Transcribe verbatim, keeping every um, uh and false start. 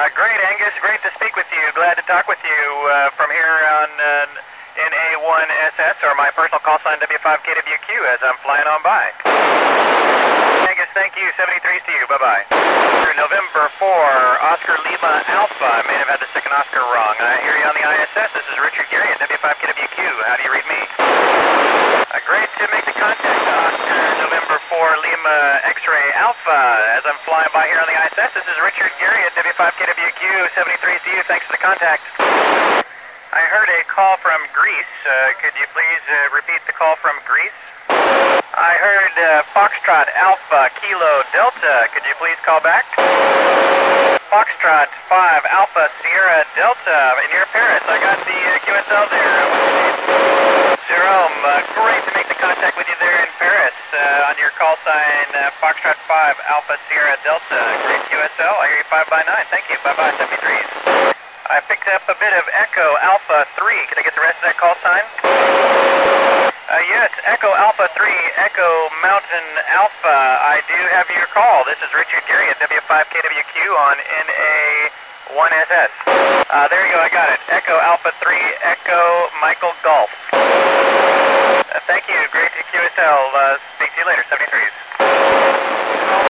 Uh, great, Angus. Great to speak with you. Glad to talk with you uh, from here on uh, N A one S S, or my personal call sign W five K W Q as I'm flying on by. Angus, thank you. seventy-threes to you. Bye-bye. November four, Oscar Lima Alpha. I may have had the second Oscar wrong. I hear you on the I S S. This is Richard Gary at W five K W Q. How do you read me? Uh, great to make the contact, Oscar November four Lima X-Ray Alpha. As I'm flying by here on the I S S, this is Richard Gary at W five K W Q. seventy-threes to you. Thanks for the contact. I heard a call from Greece. Uh, could you please uh, repeat the call from Greece? I heard uh, Foxtrot Alpha Kilo Delta. Could you please call back? Foxtrot five Alpha Sierra Delta. In your Paris, I got the uh, Q S L there. Jerome, uh, great to make the contact with you there in Paris. Uh, on your call sign, uh, Foxtrot five Alpha Sierra Delta. Great Q S L. I hear you five by nine. Thank you. Bye-bye, seventy-threes. I picked up a bit of Echo Alpha three. Can I get the rest of that call sign? Uh, yes, Echo Alpha three, Echo Mountain Alpha. I do have your call. This is Richard Gary at W five K W Q on N A one S S. Uh, there you go, I got it. Echo Alpha three, Echo Michael Golf. Uh, thank you, great to Q S L. Uh, speak to you later, seventy-threes.